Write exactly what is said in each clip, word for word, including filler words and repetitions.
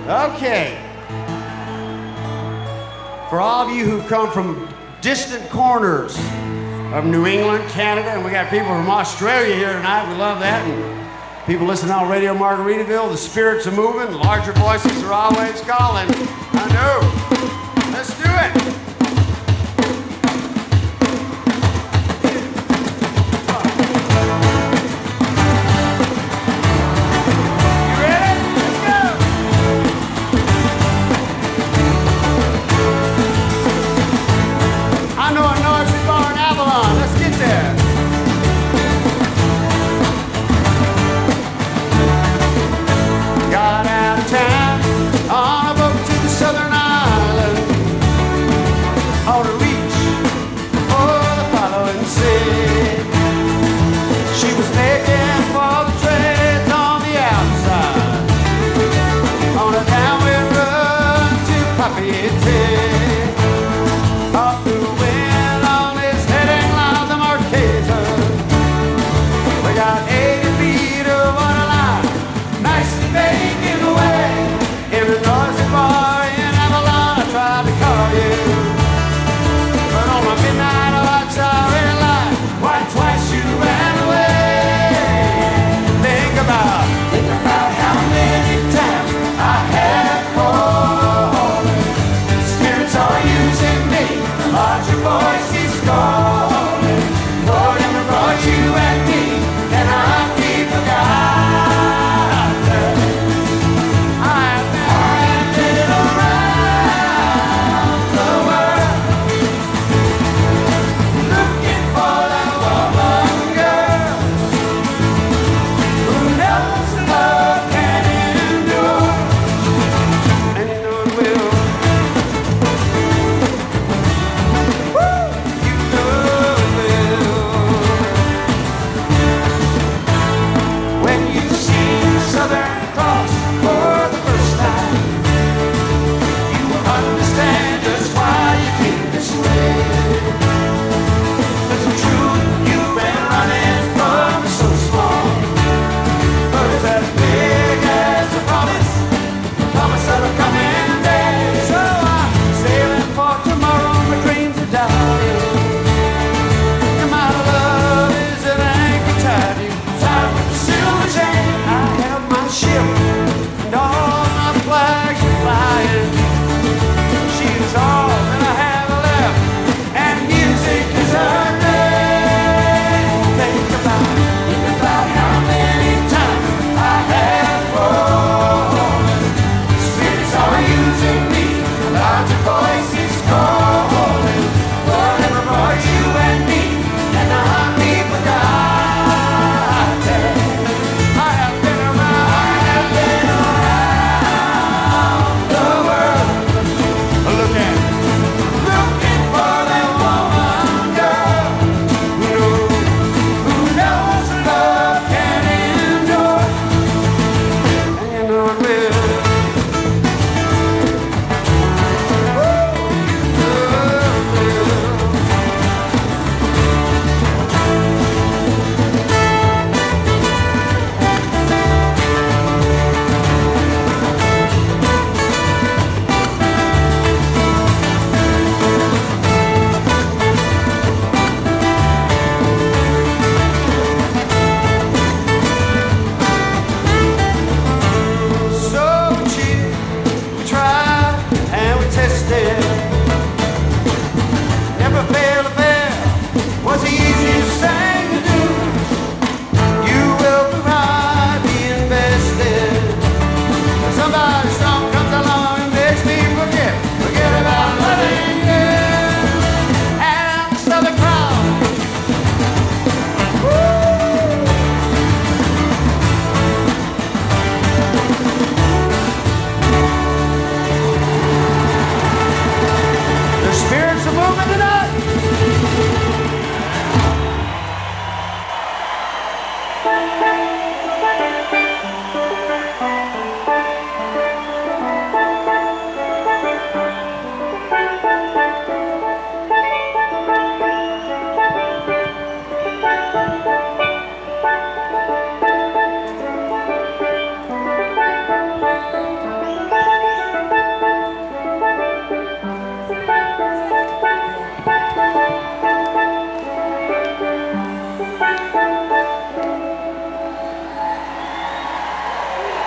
Okay. For all of you who've come from distant corners of New England, Canada, and we got people from Australia here tonight, we love that. And people listening on Radio Margaritaville, the spirits are moving, larger voices are always calling. I know. Let's do it. Got out of town on a boat to the Southern Island.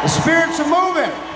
The spirits are moving.